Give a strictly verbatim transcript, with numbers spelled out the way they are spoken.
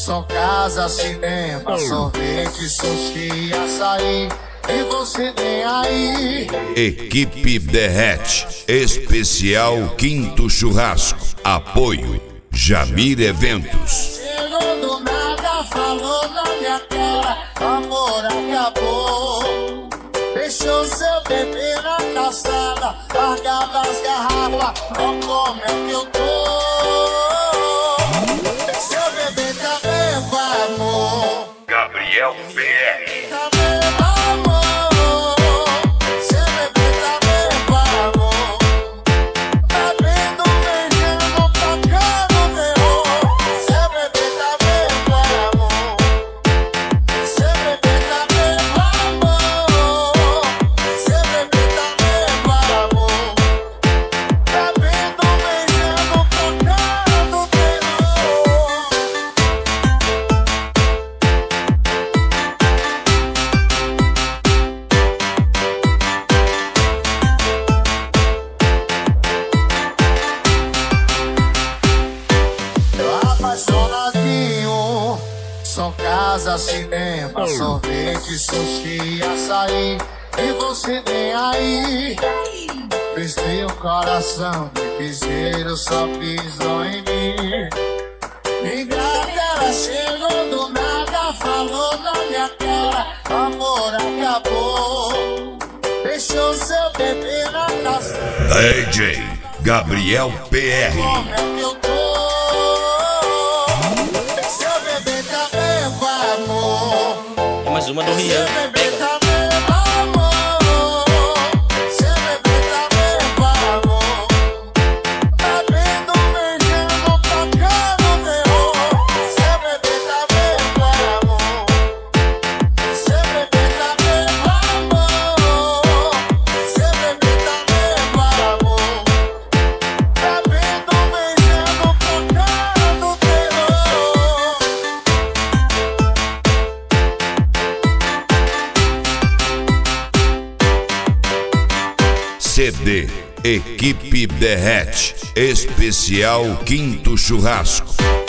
Só casa, cinema, sorvete, sushi, açaí. E você nem aí. Equipe Derrete, especial Quinto Churrasco. Apoio Jamir Eventos. Chegou do nada, falou na minha cara, amor acabou. Deixou seu bebê na calçada, largava as garrafas, ó como é que eu tô. Seu bebê tá bebo, amor. Gabriel P R. Tá bebo, amor. Seu bebê tá bebo, amor. Bebendo, beijando, tocando terror. Seu bebê tá bebo, amor. Seu bebê tá bebo, amor. Seu bebê tá bebo, amor. Bebendo, beijando, tocando terror. Apaixonadinho, só casa, cinema, sorvete, sushi, açaí. E você nem aí. Fiz meu coração de piseiro, só pisou em mim. Ingrata, ela chegou do nada, falou na minha cara, amor acabou. Deixou seu bebê na calça. D J Gabriel P R. Como é que eu tô? Seu bebê tá bebo, amor. É mais uma do Rian. Seu bebê tá bebo, amor. Seu bebê tá bebo, amor. Bebendo, beijando, tocando terror. Seu bebê tá bebo, amor. Seu bebê tá bebo, amor. Seu bebê tá bebo, amor. Bebendo, beijando, tocando terror. C D Equipe Derrete, especial Quinto Churrasco.